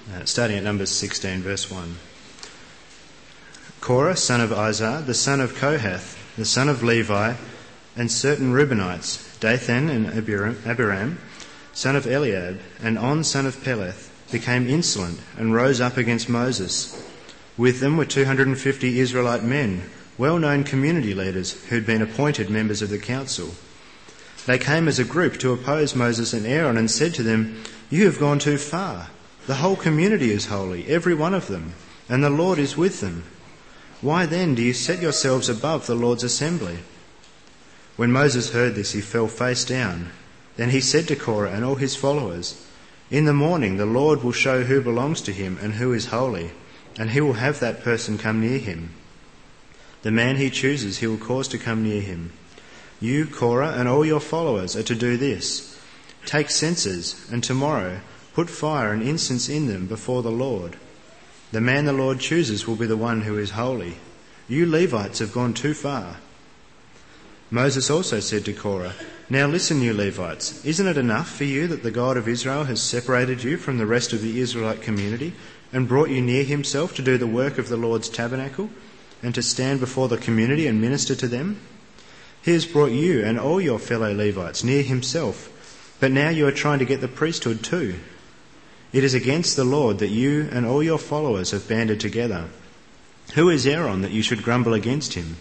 starting at Numbers 16, verse 1. Korah, son of Izhar, the son of Kohath, the son of Levi, and certain Reubenites, Dathan and Abiram, son of Eliab, and On, son of Peleth, became insolent and rose up against Moses. With them were 250 Israelite men, well-known community leaders who had been appointed members of the council. They came as a group to oppose Moses and Aaron and said to them, "You have gone too far. The whole community is holy, every one of them, and the Lord is with them. Why then do you set yourselves above the Lord's assembly?" When Moses heard this, he fell face down. Then he said to Korah and all his followers, "In the morning the Lord will show who belongs to him and who is holy, and he will have that person come near him. The man he chooses he will cause to come near him. You, Korah, and all your followers are to do this. Take censers, and tomorrow put fire and incense in them before the Lord. The man the Lord chooses will be the one who is holy. You Levites have gone too far." Moses also said to Korah, "Now listen, you Levites, isn't it enough for you that the God of Israel has separated you from the rest of the Israelite community and brought you near himself to do the work of the Lord's tabernacle and to stand before the community and minister to them? He has brought you and all your fellow Levites near himself, but now you are trying to get the priesthood too. It is against the Lord that you and all your followers have banded together. Who is Aaron that you should grumble against him?"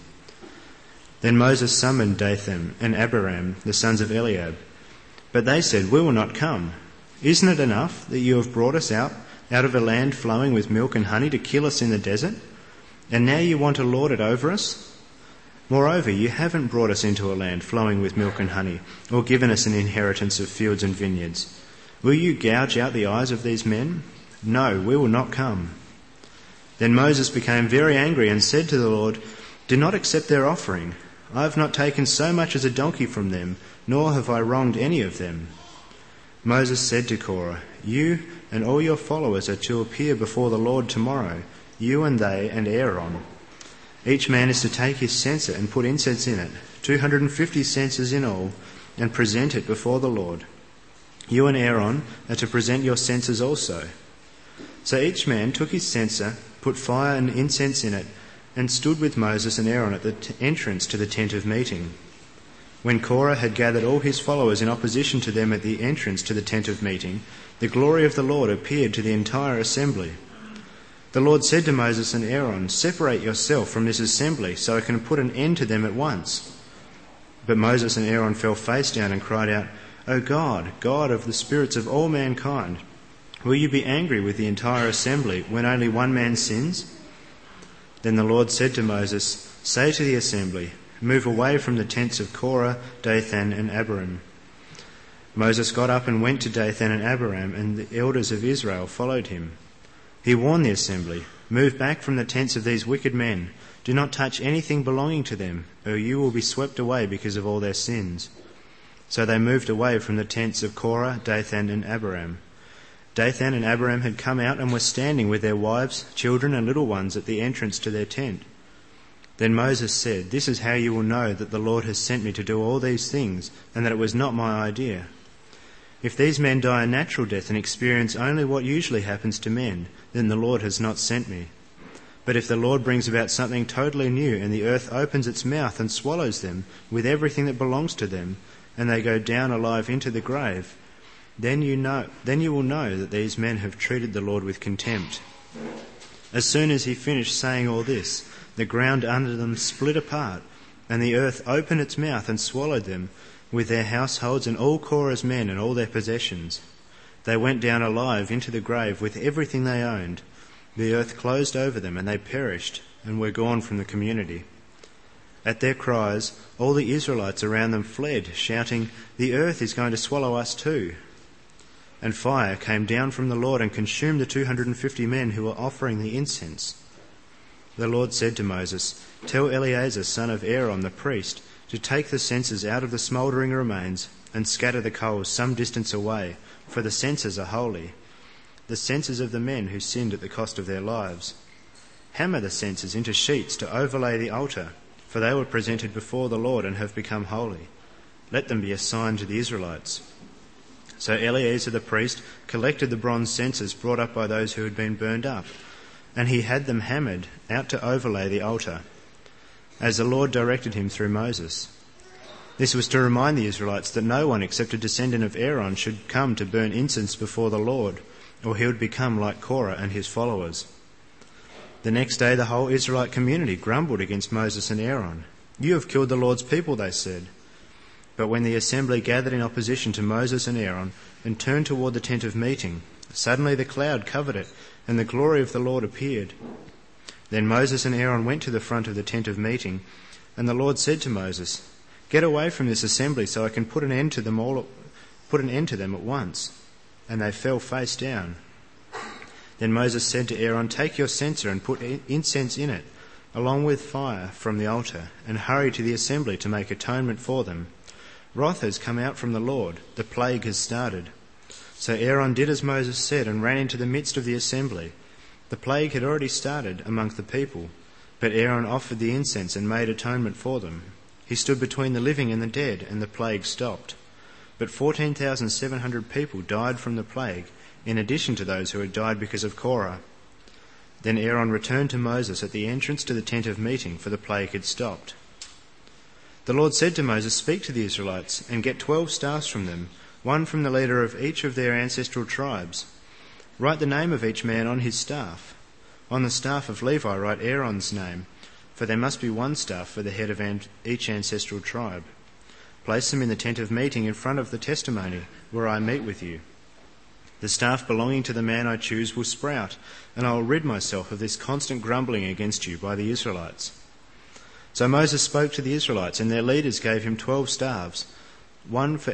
Then Moses summoned Dathan and Abiram, the sons of Eliab. But they said, "We will not come. Isn't it enough that you have brought us out of a land flowing with milk and honey to kill us in the desert? And now you want to lord it over us? Moreover, you haven't brought us into a land flowing with milk and honey, or given us an inheritance of fields and vineyards. Will you gouge out the eyes of these men? No, we will not come." Then Moses became very angry and said to the Lord, "Do not accept their offering. I have not taken so much as a donkey from them, nor have I wronged any of them." Moses said to Korah, "You and all your followers are to appear before the Lord tomorrow, you and they and Aaron. Each man is to take his censer and put incense in it, 250 censers in all, and present it before the Lord. You and Aaron are to present your censers also." So each man took his censer, put fire and incense in it, and stood with Moses and Aaron at the entrance to the tent of meeting. When Korah had gathered all his followers in opposition to them at the entrance to the tent of meeting, the glory of the Lord appeared to the entire assembly. The Lord said to Moses and Aaron, "Separate yourself from this assembly so I can put an end to them at once." But Moses and Aaron fell face down and cried out, "O God, God of the spirits of all mankind, will you be angry with the entire assembly when only one man sins?" Then the Lord said to Moses, "Say to the assembly, move away from the tents of Korah, Dathan and Abiram." Moses got up and went to Dathan and Abiram, and the elders of Israel followed him. He warned the assembly, "Move back from the tents of these wicked men. Do not touch anything belonging to them, or you will be swept away because of all their sins." So they moved away from the tents of Korah, Dathan and Abiram. Dathan and Abiram had come out and were standing with their wives, children and little ones at the entrance to their tent. Then Moses said, "This is how you will know that the Lord has sent me to do all these things, and that it was not my idea. If these men die a natural death and experience only what usually happens to men, then the Lord has not sent me. But if the Lord brings about something totally new, and the earth opens its mouth and swallows them with everything that belongs to them, and they go down alive into the grave, then you will know that these men have treated the Lord with contempt." As soon as he finished saying all this, the ground under them split apart, and the earth opened its mouth and swallowed them, with their households and all Korah's men and all their possessions. They went down alive into the grave with everything they owned. The earth closed over them, and they perished and were gone from the community. At their cries, all the Israelites around them fled, shouting, "The earth is going to swallow us too." And fire came down from the Lord and consumed the 250 men who were offering the incense. The Lord said to Moses, "Tell Eleazar, son of Aaron, the priest, to take the censers out of the smouldering remains and scatter the coals some distance away, for the censers are holy, the censers of the men who sinned at the cost of their lives. Hammer the censers into sheets to overlay the altar, for they were presented before the Lord and have become holy. Let them be a sign to the Israelites." So Eleazar the priest collected the bronze censers brought up by those who had been burned up, and he had them hammered out to overlay the altar, as the Lord directed him through Moses. This was to remind the Israelites that no one except a descendant of Aaron should come to burn incense before the Lord, or he would become like Korah and his followers. The next day the whole Israelite community grumbled against Moses and Aaron. "You have killed the Lord's people," they said. But when the assembly gathered in opposition to Moses and Aaron and turned toward the tent of meeting, suddenly the cloud covered it, and the glory of the Lord appeared. Then Moses and Aaron went to the front of the tent of meeting, and the Lord said to Moses, "Get away from this assembly so I can put an end to them at once." And they fell face down. Then Moses said to Aaron, "Take your censer and put incense in it, along with fire from the altar, and hurry to the assembly to make atonement for them. Wrath has come out from the Lord, the plague has started." So Aaron did as Moses said and ran into the midst of the assembly. The plague had already started among the people, but Aaron offered the incense and made atonement for them. He stood between the living and the dead, and the plague stopped. But 14,700 people died from the plague, in addition to those who had died because of Korah. Then Aaron returned to Moses at the entrance to the tent of meeting, for the plague had stopped. The Lord said to Moses, "Speak to the Israelites and get 12 staffs from them, one from the leader of each of their ancestral tribes. Write the name of each man on his staff. On the staff of Levi write Aaron's name, for there must be one staff for the head of each ancestral tribe. Place them in the tent of meeting in front of the testimony, where I meet with you. The staff belonging to the man I choose will sprout, and I will rid myself of this constant grumbling against you by the Israelites." So Moses spoke to the Israelites, and their leaders gave him 12 staves, one for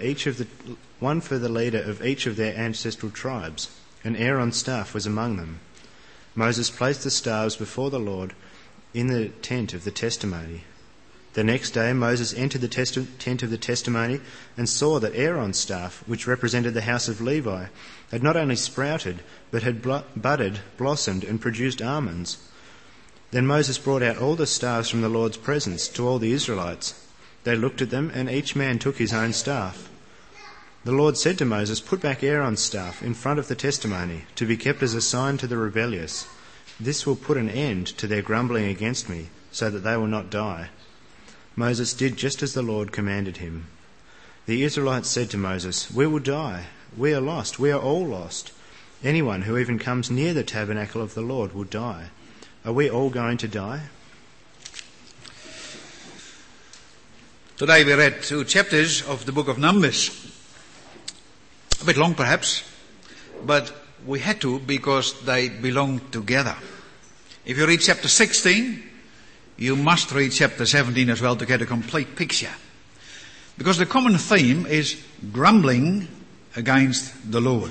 the leader of each of their ancestral tribes, and Aaron's staff was among them. Moses placed the staves before the Lord in the tent of the testimony. The next day Moses entered the tent of the testimony and saw that Aaron's staff, which represented the house of Levi, had not only sprouted, but had budded, blossomed, and produced almonds. Then Moses brought out all the staves from the Lord's presence to all the Israelites. They looked at them, and each man took his own staff. The Lord said to Moses, "Put back Aaron's staff in front of the testimony, to be kept as a sign to the rebellious. This will put an end to their grumbling against me, so that they will not die." Moses did just as the Lord commanded him. The Israelites said to Moses, "We will die. We are lost. We are all lost. Anyone who even comes near the tabernacle of the Lord will die. Are we all going to die?" Today we read 2 chapters of the book of Numbers. A bit long perhaps, but we had to because they belong together. If you read chapter 16, you must read chapter 17 as well to get a complete picture. Because the common theme is grumbling against the Lord.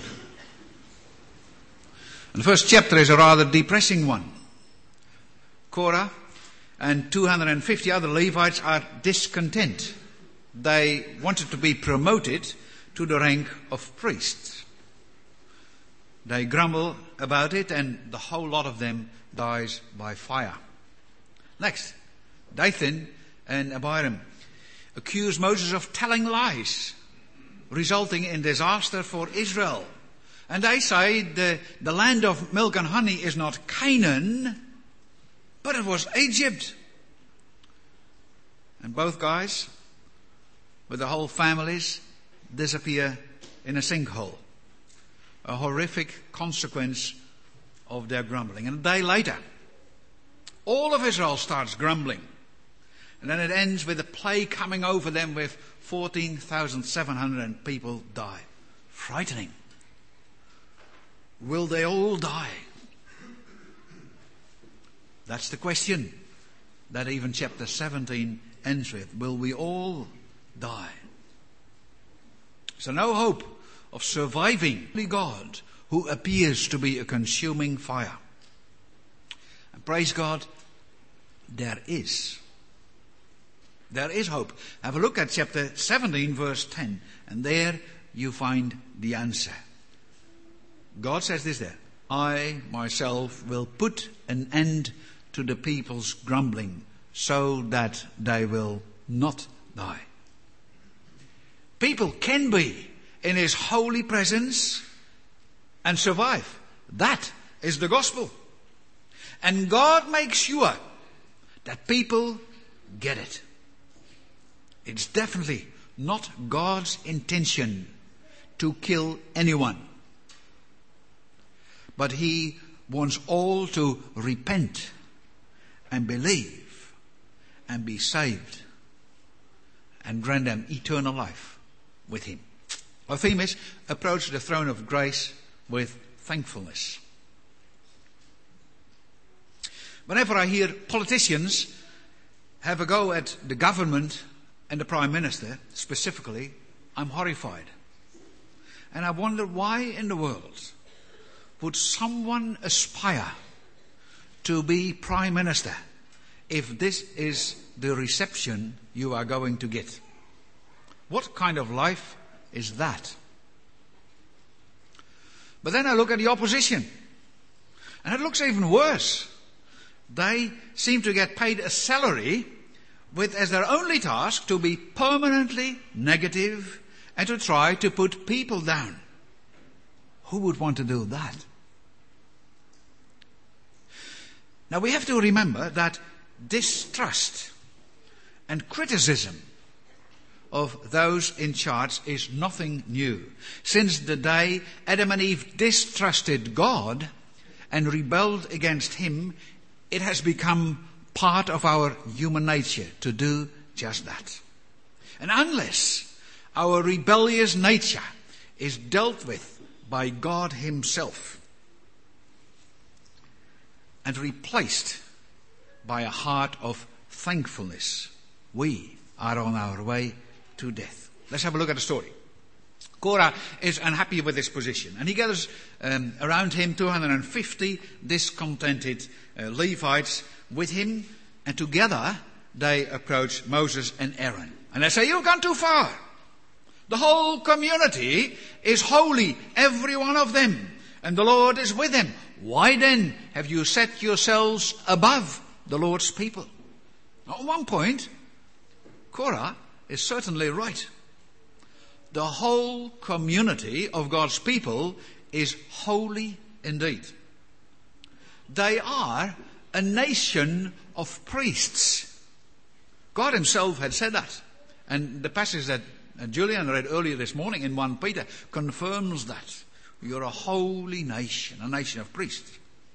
And the first chapter is a rather depressing one. Korah and 250 other Levites are discontent. They wanted to be promoted to the rank of priests. They grumble about it, and the whole lot of them dies by fire. Next, Dathan and Abiram accuse Moses of telling lies, resulting in disaster for Israel. And they say the land of milk and honey is not Canaan, but it was Egypt. And both guys, with the whole families, disappear in a sinkhole. A horrific consequence of their grumbling. And a day later, all of Israel starts grumbling. And then it ends with a plague coming over them with 14,700 people die. Frightening. Will they all die? That's the question that even chapter 17 ends with. Will we all die? So no hope of surviving the God who appears to be a consuming fire. And praise God, there is. There is hope. Have a look at chapter 17 verse 10, and there you find the answer. God says this there: "I myself will put an end to the people's grumbling, so that they will not die." People can be in His holy presence and survive. That is the gospel. And God makes sure that people get it. It's definitely not God's intention to kill anyone. But He wants all to repent and believe and be saved and grant them eternal life with Him. Our theme is approach the throne of grace with thankfulness. Whenever I hear politicians have a go at the government and the Prime Minister specifically, I'm horrified. And I wonder, why in the world would someone aspire to be Prime Minister if this is the reception you are going to get? What kind of life is that? But then I look at the opposition, and it looks even worse. They seem to get paid a salary with as their only task to be permanently negative and to try to put people down. Who would want to do that? Now we have to remember that distrust and criticism of those in charge is nothing new. Since the day Adam and Eve distrusted God and rebelled against Him, it has become part of our human nature to do just that. And unless our rebellious nature is dealt with by God Himself and replaced by a heart of thankfulness, we are on our way to death. Let's have a look at the story. Korah is unhappy with his position, and he gathers around him 250 discontented Levites with him, and together they approach Moses and Aaron. And they say, "You've gone too far. The whole community is holy, every one of them, and the Lord is with them. Why then have you set yourselves above the Lord's people?" Now, at one point, Korah is certainly right. The whole community of God's people is holy indeed. They are a nation of priests. God Himself had said that. And the passage that Julian read earlier this morning in 1 Peter confirms that. You're a holy nation, a nation of priests.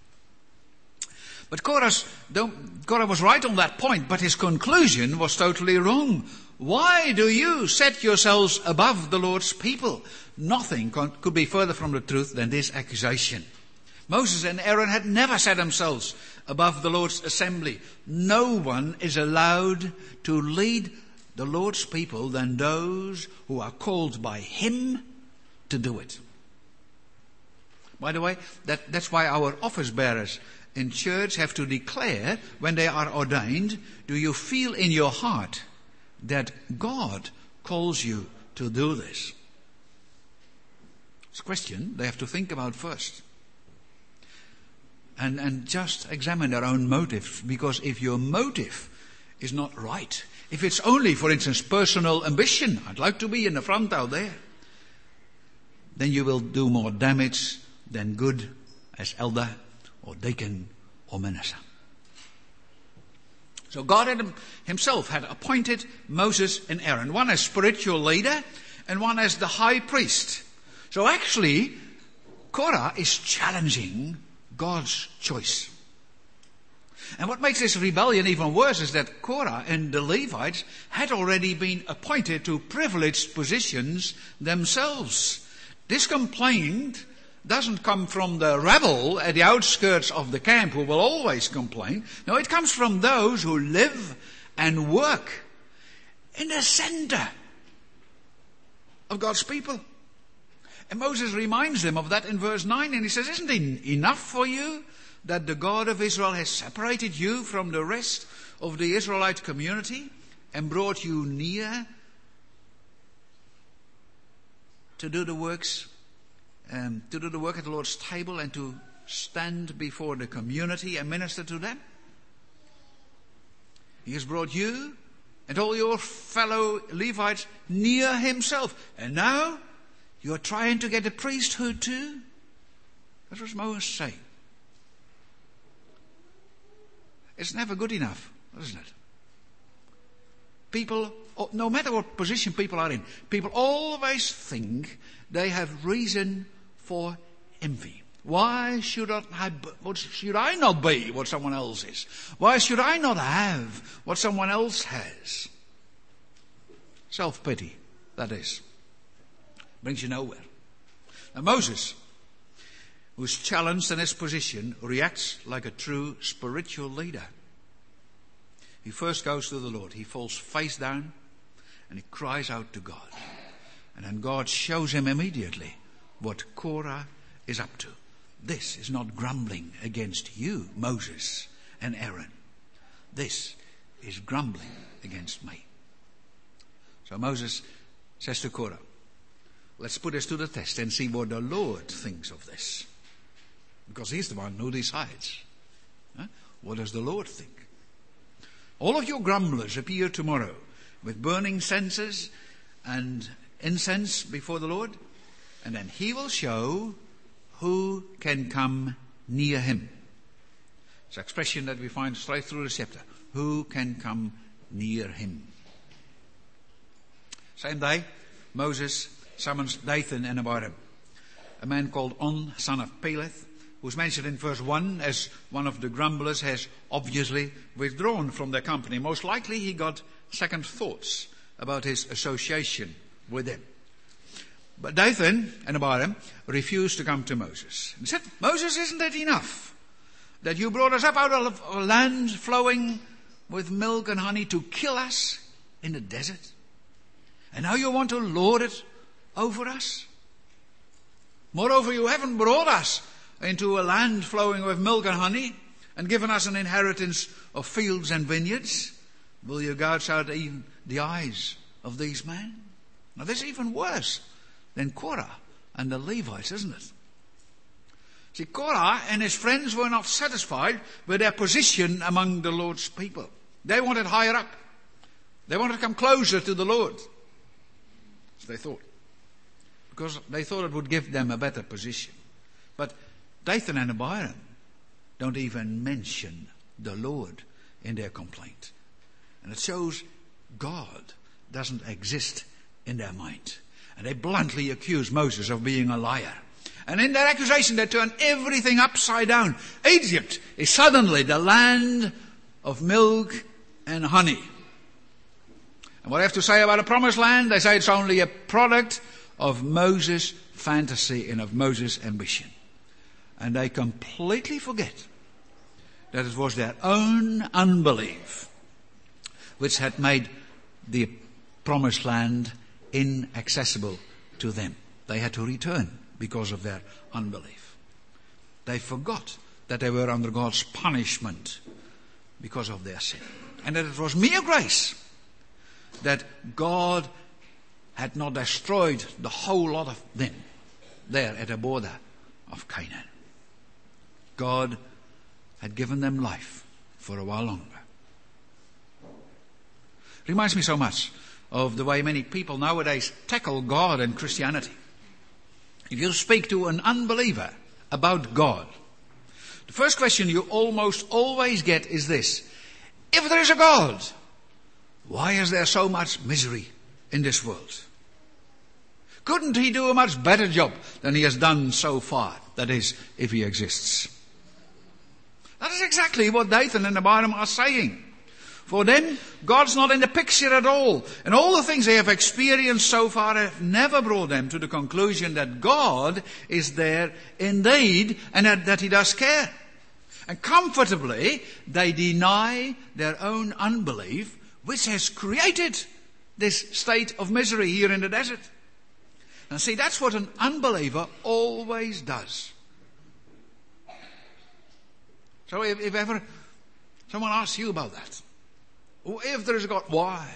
But Korah was right on that point, but his conclusion was totally wrong. Why do you set yourselves above the Lord's people? Nothing could be further from the truth than this accusation. Moses and Aaron had never set themselves above the Lord's assembly. No one is allowed to lead the Lord's people than those who are called by Him to do it. By the way, that's why our office bearers in church have to declare when they are ordained, do you feel in your heart that God calls you to do this? It's a question they have to think about first. And just examine their own motives, because if your motive is not right, if it's only, for instance, personal ambition, I'd like to be in the front out there, then you will do more damage than good as elder or deacon or minister. So God Himself had appointed Moses and Aaron, one as spiritual leader and one as the high priest. So actually, Korah is challenging God's choice. And what makes this rebellion even worse is that Korah and the Levites had already been appointed to privileged positions themselves. This complaint doesn't come from the rebel at the outskirts of the camp who will always complain. No, it comes from those who live and work in the center of God's people. And Moses reminds them of that in verse 9, and he says, "Isn't it enough for you that the God of Israel has separated you from the rest of the Israelite community and brought you near to do the works, to do the work at the Lord's table and to stand before the community and minister to them? He has brought you and all your fellow Levites near Himself. And now You are trying to get a priesthood too? That's what Moses saying. It's never good enough, isn't it? People, no matter what position people are in, people always think they have reason for envy. Why should I not be what someone else is? Why should I not have what someone else has? Self-pity, that is. Brings you nowhere. Now Moses, who's challenged in his position, reacts like a true spiritual leader. He first goes to the Lord. He falls face down and he cries out to God. And then God shows him immediately what Korah is up to. This is not grumbling against you, Moses and Aaron. This is grumbling against me. So Moses says to Korah, let's put this to the test and see what the Lord thinks of this. Because he's the one who decides. What does the Lord think? All of your grumblers appear tomorrow with burning censers and incense before the Lord, and then he will show who can come near him. It's an expression that we find straight through the chapter. Who can come near him? Same day, Moses summons Dathan and Abiram. A man called On, son of Peleth, who's mentioned in verse 1 as one of the grumblers, has obviously withdrawn from their company. Most likely he got second thoughts about his association with them. But Dathan and Abiram refused to come to Moses. And said, Moses, isn't it enough that you brought us up out of a land flowing with milk and honey to kill us in the desert? And now you want to lord it over us? Moreover, you haven't brought us into a land flowing with milk and honey and given us an inheritance of fields and vineyards. Will you gouge out even the eyes of these men? Now this is even worse than Korah and the Levites, isn't it? See, Korah and his friends were not satisfied with their position among the Lord's people. They wanted higher up. They wanted to come closer to the Lord. So they thought. Because they thought it would give them a better position. But Dathan and Abiram don't even mention the Lord in their complaint. And it shows God doesn't exist in their mind. And they bluntly accuse Moses of being a liar. And in their accusation they turn everything upside down. Egypt is suddenly the land of milk and honey. And what I have to say about the promised land, they say it's only a product of Moses' fantasy and of Moses' ambition. And they completely forget that it was their own unbelief which had made the promised land inaccessible to them. They had to return because of their unbelief. They forgot that they were under God's punishment because of their sin. And that it was mere grace that God had not destroyed the whole lot of them there at the border of Canaan. God had given them life for a while longer. Reminds me so much of the way many people nowadays tackle God and Christianity. If you speak to an unbeliever about God, the first question you almost always get is this: if there is a God, why is there so much misery in this world? Couldn't he do a much better job than he has done so far? That is, if he exists. That is exactly what Dathan and Abiram are saying. For them, God's not in the picture at all. And all the things they have experienced so far have never brought them to the conclusion that God is there indeed and that he does care. And comfortably, they deny their own unbelief, which has created this state of misery here in the desert. And see, that's what an unbeliever always does. So if ever someone asks you about that, or if there is a God, why?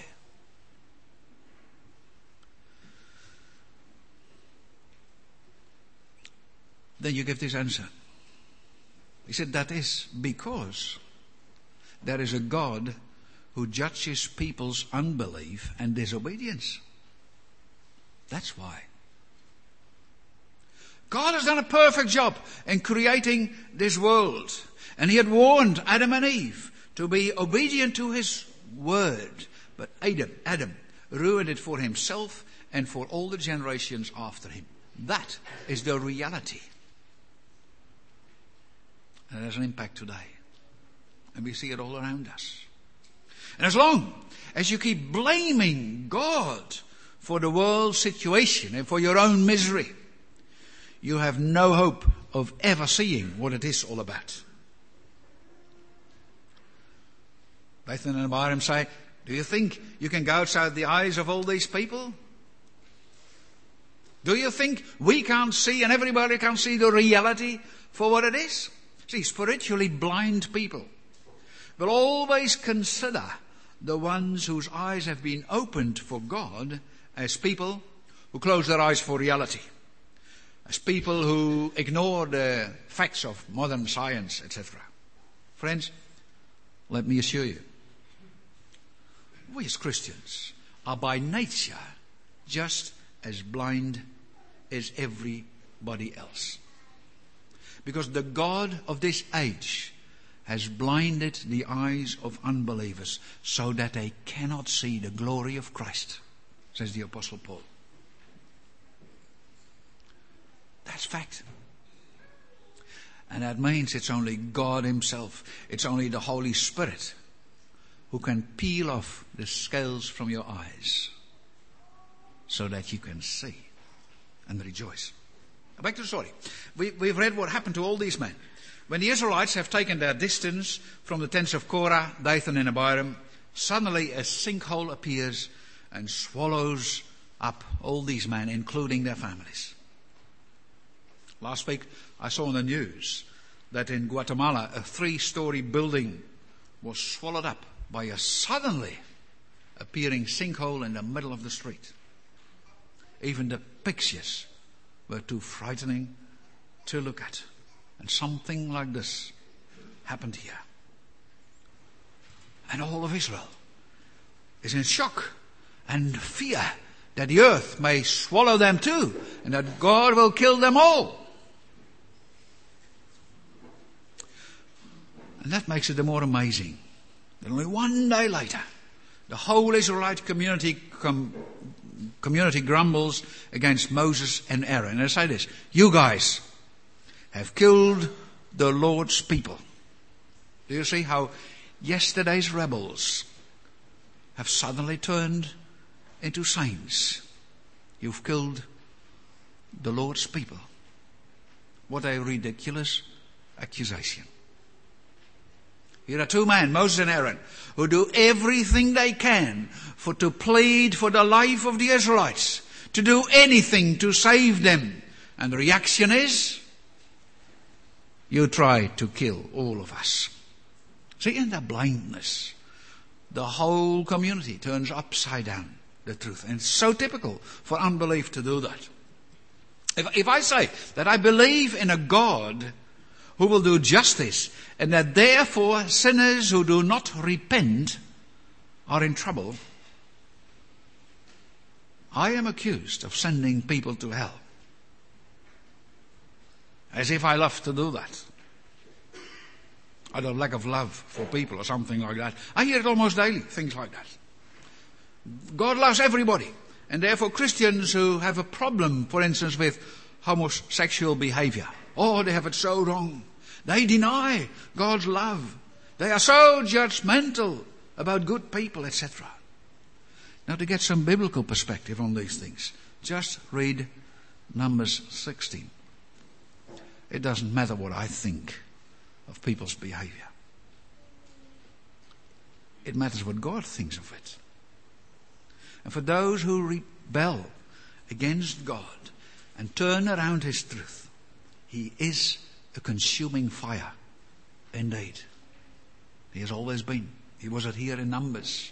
Then you give this answer. He said, that is because there is a God who judges people's unbelief and disobedience. That's why. God has done a perfect job in creating this world. And he had warned Adam and Eve to be obedient to his word. But Adam ruined it for himself and for all the generations after him. That is the reality. And it has an impact today. And we see it all around us. And as long as you keep blaming God for the world's situation and for your own misery, you have no hope of ever seeing what it is all about. Dathan and Abiram say, do you think you can gouge out the eyes of all these people? Do you think we can't see and everybody can see the reality for what it is? See, spiritually blind people will always consider the ones whose eyes have been opened for God as people who close their eyes for reality, as people who ignore the facts of modern science, etc. Friends, let me assure you, we as Christians are by nature just as blind as everybody else. Because the God of this age has blinded the eyes of unbelievers so that they cannot see the glory of Christ, says the Apostle Paul. That's fact. And that means it's only God himself, it's only the Holy Spirit who can peel off the scales from your eyes so that you can see and rejoice. Back to the story. We've read what happened to all these men. When the Israelites have taken their distance from the tents of Korah, Dathan and Abiram, suddenly a sinkhole appears and swallows up all these men, including their families. Last week I saw on the news that in Guatemala a 3-story building was swallowed up by a suddenly appearing sinkhole in the middle of the street. Even the pictures were too frightening to look at. And something like this happened here. And all of Israel is in shock and fear that the earth may swallow them too, and that God will kill them all. And that makes it the more amazing that only one day later, the whole Israelite community grumbles against Moses and Aaron. And they say this: you guys have killed the Lord's people. Do you see how yesterday's rebels have suddenly turned into saints? You've killed the Lord's people. What a ridiculous accusation. Here are 2 men, Moses and Aaron, who do everything they can to plead for the life of the Israelites, to do anything to save them. And the reaction is, you try to kill all of us. See, in their blindness, the whole community turns upside down the truth. And it's so typical for unbelief to do that. If I say that I believe in a God who will do justice, and that therefore sinners who do not repent are in trouble, I am accused of sending people to hell. As if I love to do that. Out of lack of love for people or something like that. I hear it almost daily, things like that. God loves everybody. And therefore Christians who have a problem, for instance, with homosexual behavior. Oh, they have it so wrong. They deny God's love. They are so judgmental about good people, etc. Now, to get some biblical perspective on these things, just read Numbers 16. It doesn't matter what I think of people's behavior. It matters what God thinks of it. And for those who rebel against God and turn around his truth, he is a consuming fire. Indeed. He has always been. He was it here in Numbers.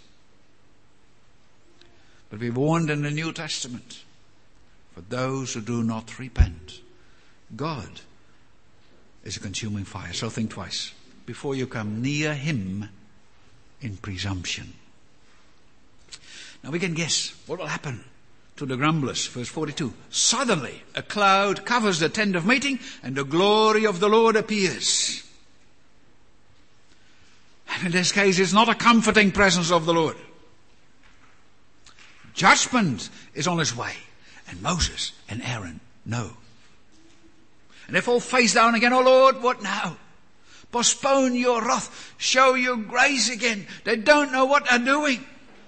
But we warned in the New Testament, for those who do not repent, God is a consuming fire. So think twice before you come near him in presumption. Now we can guess what will happen to the grumblers. Verse 42. Suddenly a cloud covers the tent of meeting and the glory of the Lord appears. And in this case it's not a comforting presence of the Lord. Judgment is on its way. And Moses and Aaron know. And they fall face down again. Oh Lord, what now? Postpone your wrath. Show your grace again. They don't know what they're doing.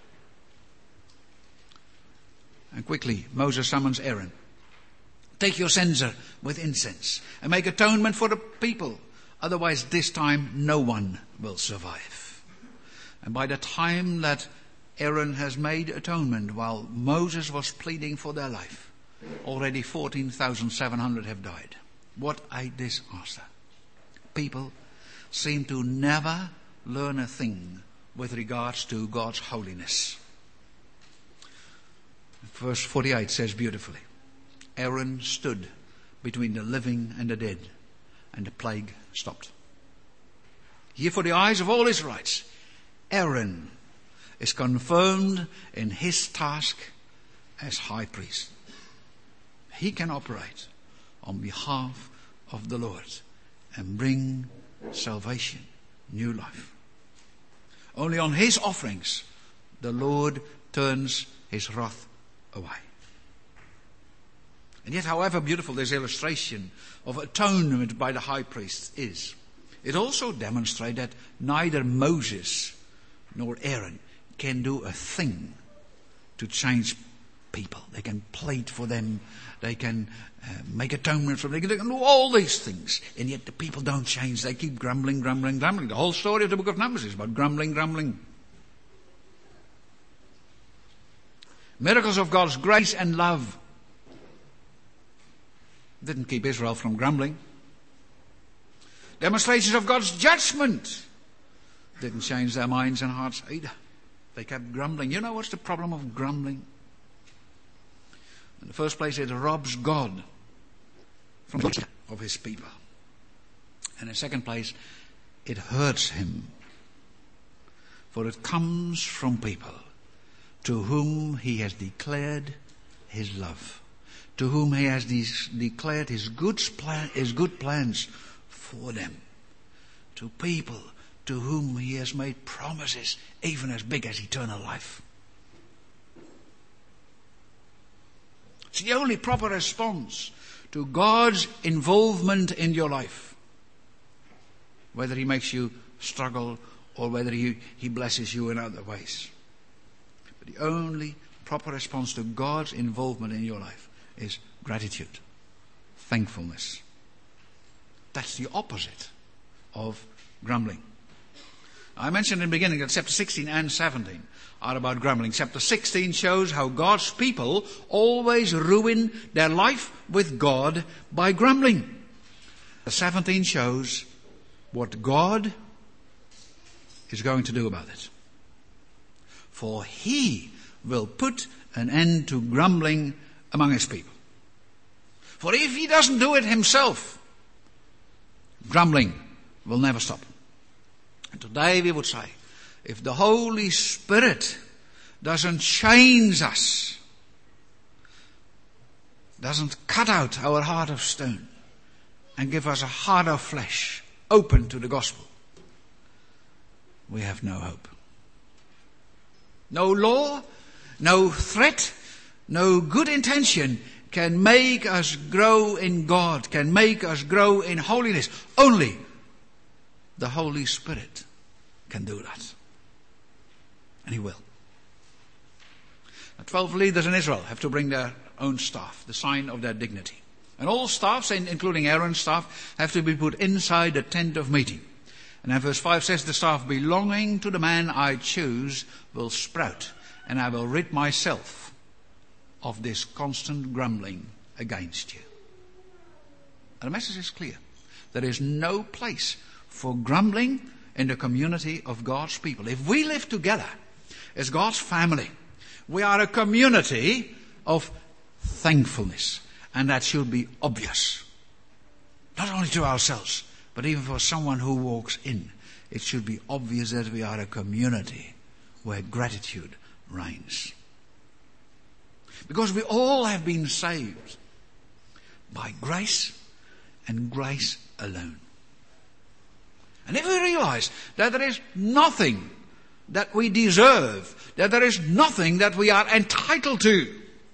And quickly Moses summons Aaron. Take your censer with incense and make atonement for the people. Otherwise this time no one will survive. And by the time that Aaron has made atonement while Moses was pleading for their life, already 14,700 have died. What a disaster. People seem to never learn a thing with regards to God's holiness. Verse 48 says beautifully, Aaron stood between the living and the dead, and the plague stopped. Here for the eyes of all Israelites, Aaron is confirmed in his task as high priest. He can operate on behalf of the Lord and bring salvation, new life. Only on his offerings the Lord turns his wrath away. And yet, however beautiful this illustration of atonement by the high priest is, it also demonstrates that neither Moses nor Aaron can do a thing to change people. They can plead for them. They can make atonement for them. They can do all these things. And yet the people don't change. They keep grumbling. The whole story of the book of Numbers is about grumbling. Miracles of God's grace and love didn't keep Israel from grumbling. Demonstrations of God's judgment didn't change their minds and hearts either. They kept grumbling. You know what's the problem of grumbling? In the first place, it robs God from the of his people. And in the second place, it hurts him. For it comes from people to whom he has declared his love, to whom he has declared his good plans for them, to people to whom he has made promises even as big as eternal life. It's the only proper response to God's involvement in your life. Whether he makes you struggle or whether he blesses you in other ways. But the only proper response to God's involvement in your life is gratitude, thankfulness. That's the opposite of grumbling. I mentioned in the beginning that chapter 16 and 17 are about grumbling. Chapter 16 shows how God's people always ruin their life with God by grumbling. The 17 shows what God is going to do about it. For he will put an end to grumbling among his people. For if he doesn't do it himself, grumbling will never stop. And today we would say, if the Holy Spirit doesn't change us, doesn't cut out our heart of stone and give us a heart of flesh open to the gospel, we have no hope. No law, no threat, no good intention can make us grow in God, can make us grow in holiness. Only the Holy Spirit can do that. And he will. The 12 leaders in Israel have to bring their own staff, the sign of their dignity. And all staffs, including Aaron's staff, have to be put inside the tent of meeting. And then verse 5 says, the staff belonging to the man I choose will sprout, and I will rid myself of this constant grumbling against you. And the message is clear. There is no place for grumbling in the community of God's people. If we live together as God's family, we are a community of thankfulness. And that should be obvious. Not only to ourselves, but even for someone who walks in. It should be obvious that we are a community where gratitude reigns. Because we all have been saved by grace and grace alone. And if we realize that there is nothing that we deserve, that there is nothing that we are entitled to,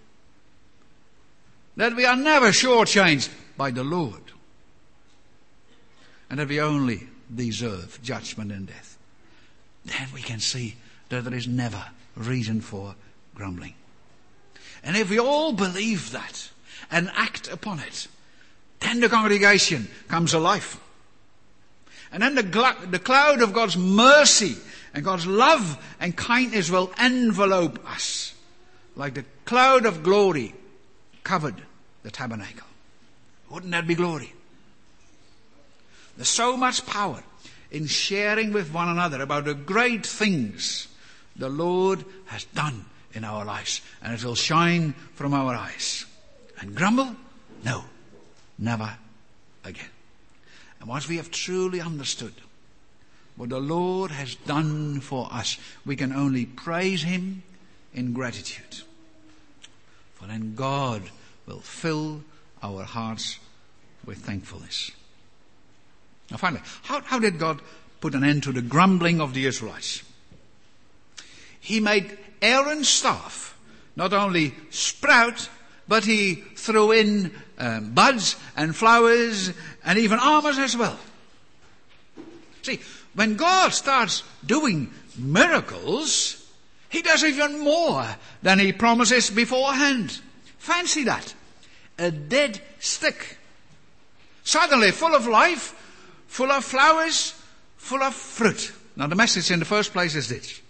that we are never shortchanged by the Lord, and that we only deserve judgment and death, then we can see that there is never reason for grumbling. And if we all believe that and act upon it, then the congregation comes alive. And then the cloud of God's mercy and God's love and kindness will envelope us like the cloud of glory covered the tabernacle. Wouldn't that be glory? There's so much power in sharing with one another about the great things the Lord has done in our lives, and it will shine from our eyes. And grumble? No, never again. And once we have truly understood what the Lord has done for us, we can only praise Him in gratitude. For then God will fill our hearts with thankfulness. Now finally, how did God put an end to the grumbling of the Israelites? He made Aaron's staff not only sprout, but he threw in buds and flowers and even armors as well. See, when God starts doing miracles, He does even more than He promises beforehand. Fancy that. A dead stick, suddenly full of life, full of flowers, full of fruit. Now the message in the first place is this.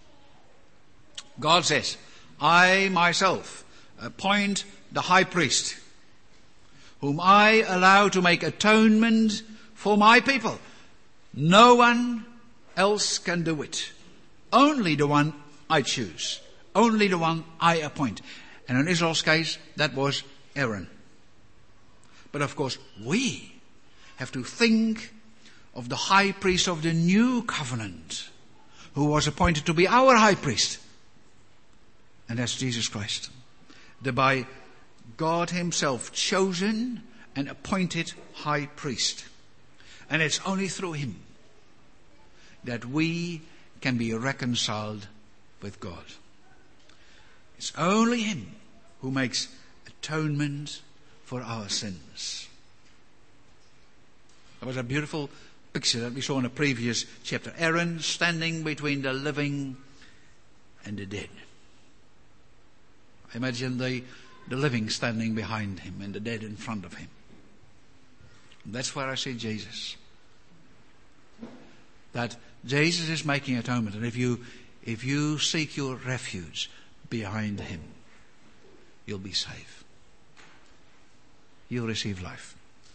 God says, I myself appoint the high priest, whom I allow to make atonement for my people. No one else can do it. Only the one I choose. Only the one I appoint. And in Israel's case, that was Aaron. But of course, we have to think of the high priest of the new covenant, who was appointed to be our high priest. And that's Jesus Christ. The by God Himself chosen and appointed high priest. And it's only through Him that we can be reconciled with God. It's only Him who makes atonement for our sins. There was a beautiful picture that we saw in a previous chapter. Aaron standing between the living and the dead. Imagine the living standing behind him and the dead in front of him. And that's where I see Jesus. That Jesus is making atonement, and if you seek your refuge behind Him, you'll be safe. You'll receive life.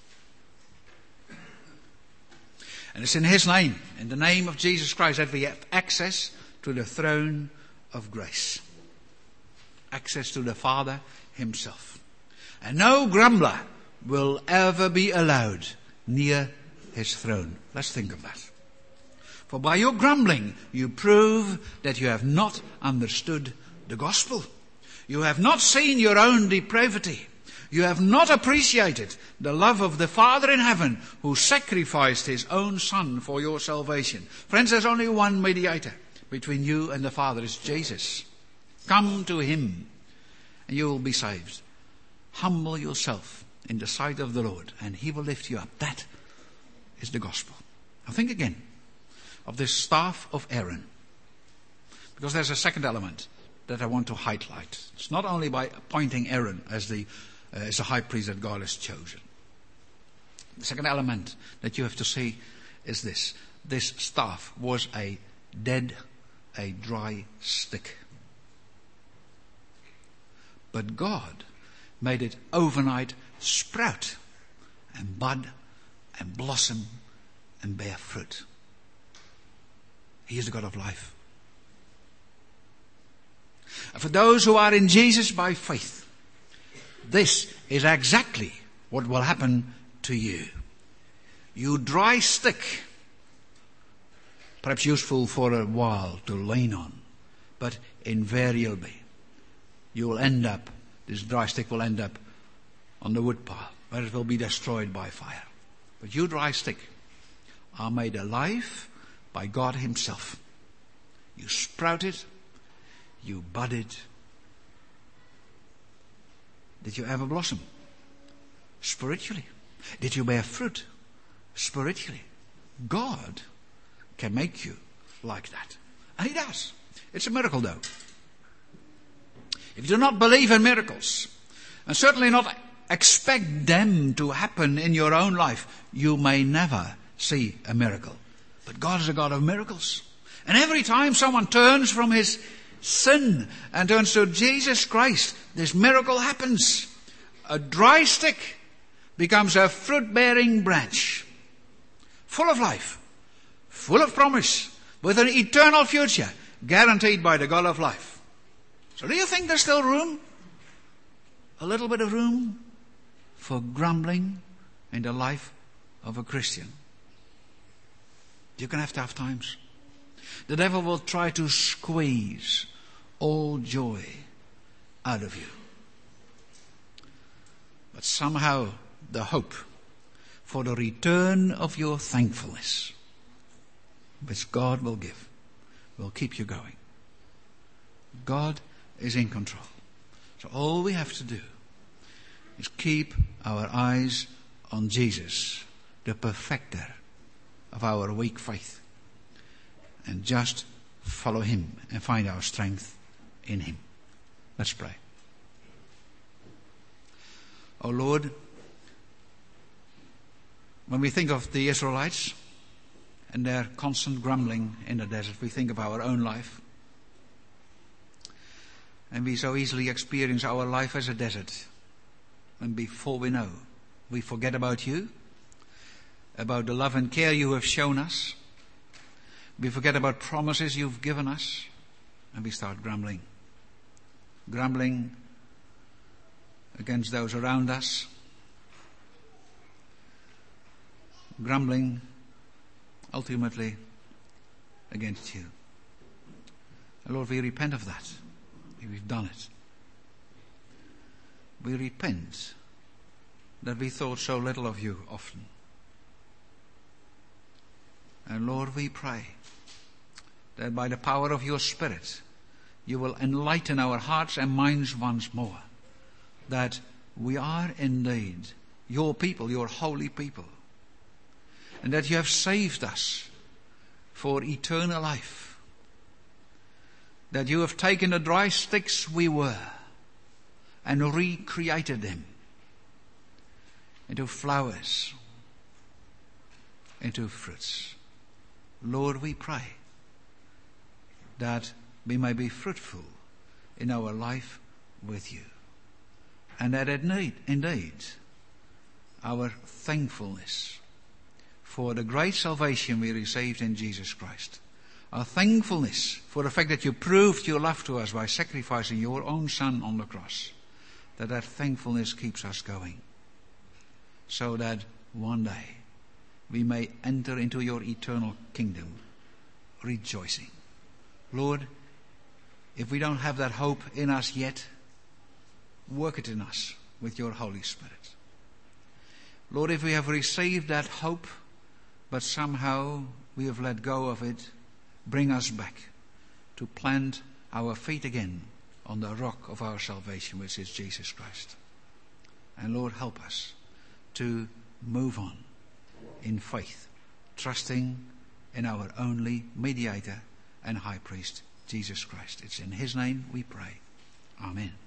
And it's in His name, in the name of Jesus Christ, that we have access to the throne of grace. Access to the Father Himself. And no grumbler will ever be allowed near His throne. Let's think of that. For by your grumbling, you prove that you have not understood the gospel. You have not seen your own depravity. You have not appreciated the love of the Father in heaven, who sacrificed His own Son for your salvation. Friends, there's only one mediator between you and the Father. It's Jesus. Come to Him and you will be saved. Humble yourself in the sight of the Lord and He will lift you up. That is the gospel. Now think again of this staff of Aaron, because there's a second element that I want to highlight. It's not only by appointing Aaron as the high priest that God has chosen. The second element that you have to see is this. This staff was a dry stick. But God made it overnight sprout and bud and blossom and bear fruit. He is the God of life. And for those who are in Jesus by faith, this is exactly what will happen to you. You dry stick, perhaps useful for a while to lean on, but invariably this dry stick will end up on the wood pile, where it will be destroyed by fire. But you, dry stick, are made alive by God Himself. You sprouted, you budded. Did you ever blossom? Spiritually. Did you bear fruit? Spiritually. God can make you like that. And He does. It's a miracle, though. If you do not believe in miracles, and certainly not expect them to happen in your own life, you may never see a miracle. But God is a God of miracles. And every time someone turns from his sin and turns to Jesus Christ, this miracle happens. A dry stick becomes a fruit-bearing branch, full of life, full of promise, with an eternal future, guaranteed by the God of life. So do you think there's still room? A little bit of room for grumbling in the life of a Christian? You're going to have tough times. The devil will try to squeeze all joy out of you. But somehow the hope for the return of your thankfulness, which God will give, will keep you going. God is in control. So all we have to do is keep our eyes on Jesus, the perfecter of our weak faith, and just follow Him and find our strength in Him. Let's pray. Oh Lord, when we think of the Israelites and their constant grumbling in the desert, we think of our own life. And we so easily experience our life as a desert. And before we know, we forget about You, about the love and care You have shown us. We forget about promises You've given us, and we start grumbling. Grumbling against those around us. Grumbling ultimately against You. And Lord, we repent of that. We've done it. We repent that we thought so little of You often. And Lord, we pray that by the power of Your Spirit, You will enlighten our hearts and minds once more, that we are indeed Your people, Your holy people, and that You have saved us for eternal life, that You have taken the dry sticks we were and recreated them into flowers, into fruits. Lord, we pray that we may be fruitful in our life with You, and that indeed our thankfulness for the great salvation we received in Jesus Christ, our thankfulness for the fact that You proved Your love to us by sacrificing Your own Son on the cross, that thankfulness keeps us going, so that one day we may enter into Your eternal kingdom rejoicing. Lord, if we don't have that hope in us yet, work it in us with Your Holy Spirit. Lord, if we have received that hope, but somehow we have let go of it, bring us back to plant our feet again on the rock of our salvation, which is Jesus Christ. And Lord, help us to move on in faith, trusting in our only mediator and high priest, Jesus Christ. It's in His name we pray. Amen.